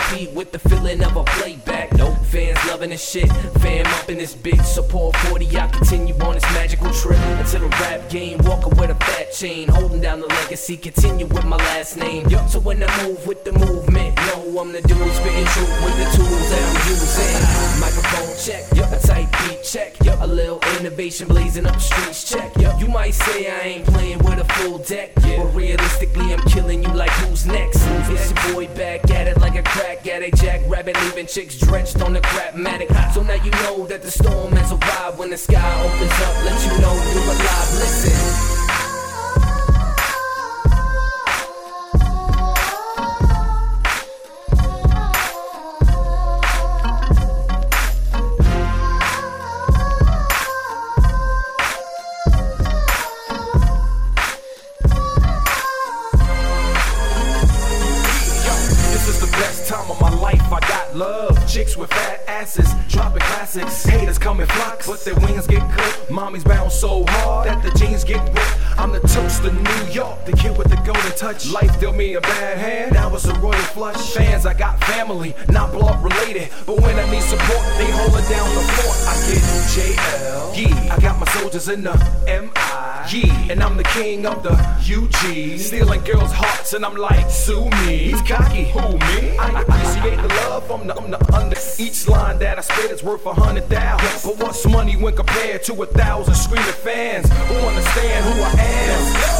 beat with the feeling of a playback. No fans loving this shit, fam up in this bitch. Support 40, I continue on this magical trip until the rap game. Walking with a fat chain, holding down the legacy. Continue with my last name. So when I move with the movement, no, I'm the dude spitting truth with the tools that I'm using. Microphone check, a tight beat check, a little innovation blazing up the streets check. You might say I ain't playing with a full deck, but realistically I'm killing you like who's next? It's your boy back at it like a crack addict, jackrabbit leaving chicks drenched on the crapmatic. So now you know that the storm has arrived. When the sky opens up, let you know you're alive. Listen. Time of my life, I got love. Chicks with fat asses, dropping classics. Haters come in flocks, but their wings get clipped. Mommies bounce so hard that the jeans get ripped. I'm the toast of New York, the kid with the golden touch. Life dealt me a bad hand, now it's a royal flush. Fans, I got family, not blood related, but when I need support, they hold it down the fort. I get JL, yeah. I got my soldiers in the MI, yeah. And I'm the king of the UG, stealing girls' hearts, and I'm like, sue me. He's cocky, who me? I appreciate the love from the under. Each line that I spit is worth 100,000. But what's money when compared to 1,000 screaming fans who understand who I am?